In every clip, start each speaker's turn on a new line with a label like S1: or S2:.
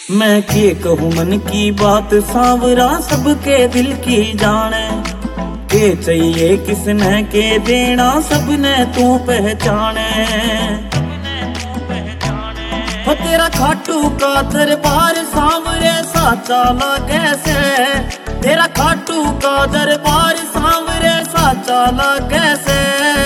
S1: मैं के कहूँ मन की बात सांवरा सबके दिल की जाने, के चाहिए किसने के देना सबने तू पहचाने। हो तेरा खाटू का दरबार सांवरे साचा लगे से, तेरा खाटू का दरबार सांवरे साचा लगे से।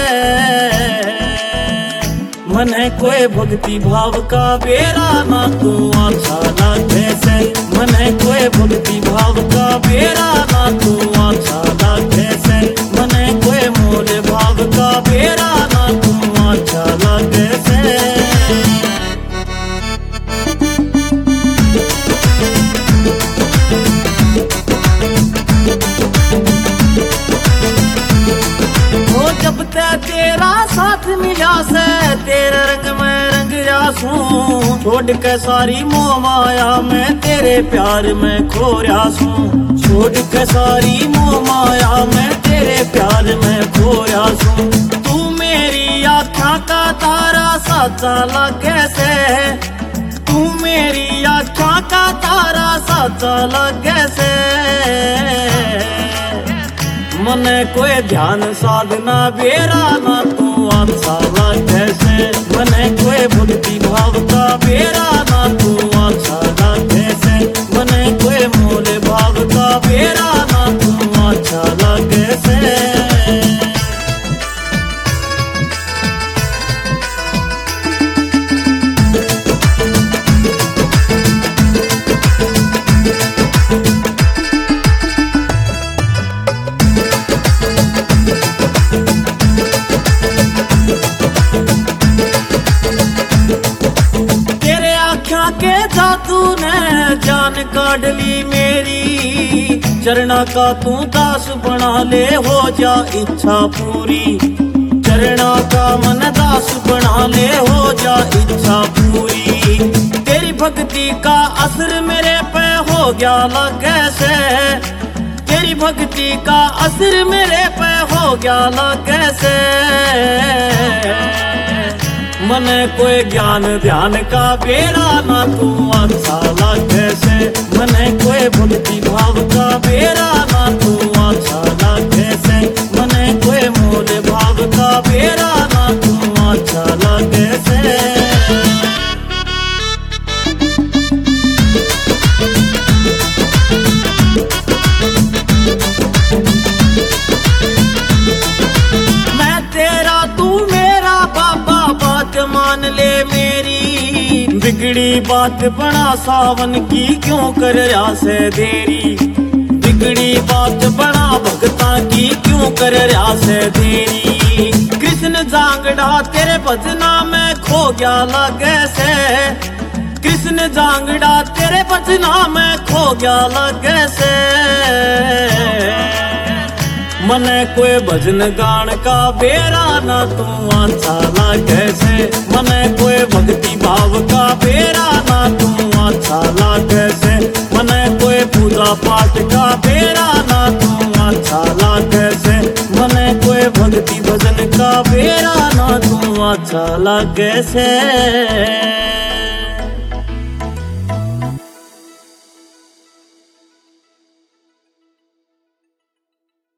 S1: मन है कोई भक्ति भाव का बेरा ना तू अच्छा लागे से, मन है कोई भक्ति भाव का बेरा ना तू अच्छा लागे से, मन है कोई मोल भाव का बेरा ना तू अच्छा लागे से। जब तेरा साथ मिला से तेरे रंग में रंग जासूं, छोड़ के सारी मोह माया मैं तेरे प्यार में खो जासूं, छोड़ के सारी मोह माया मैं तेरे प्यार में खो जासूं। तू मेरी आँखों का तारा साचा लगे से, तू मेरी आँखों का तारा साचा लगे से। मन कोई ध्यान साधना बेरा ना तू अच्छा लागे से, मन कोई भक्ति भाव का बेरा ना तू अच्छा लागे से, मन कोई मोल भाव का बेरा ना तू अच्छा लागे से। के जादू ने जान काढ़ ली मेरी, चरणा का तू दास बना ले हो जा इच्छा पूरी, चरणा का मन दास बना ले हो जा इच्छा पूरी। तेरी भक्ति का असर मेरे पे हो गया लगे से, तेरी भक्ति का असर मेरे पे हो गया लगे से। मन कोई ज्ञान ध्यान का बेरा ना तू अच्छा लागे से, मन कोई भक्ति भाव का बेरा ना तू अच्छा लागे से, मन कोई मोल भाव का बेरा ना तू अच्छा लागे से। मान ले मेरी बिगड़ी बात बना सावन की क्यों कर रहा से देरी, बिगड़ी बात बना भगता की क्यों कर रहा से देरी। कृष्ण जांगड़ा तेरे भजना में खो गया लगे से, कृष्ण जांगड़ा तेरे भजना में खो गया लगे से। मन कोई भजन गान का बेरा ना तू अच्छा लागे से, मन कोई भक्ति भाव का बेरा ना तू अच्छा लागे से, मन कोई पूजा पाठ का बेरा ना तू अच्छा लागे से, मन कोई भक्ति भजन का बेरा ना तू अच्छा लागे से।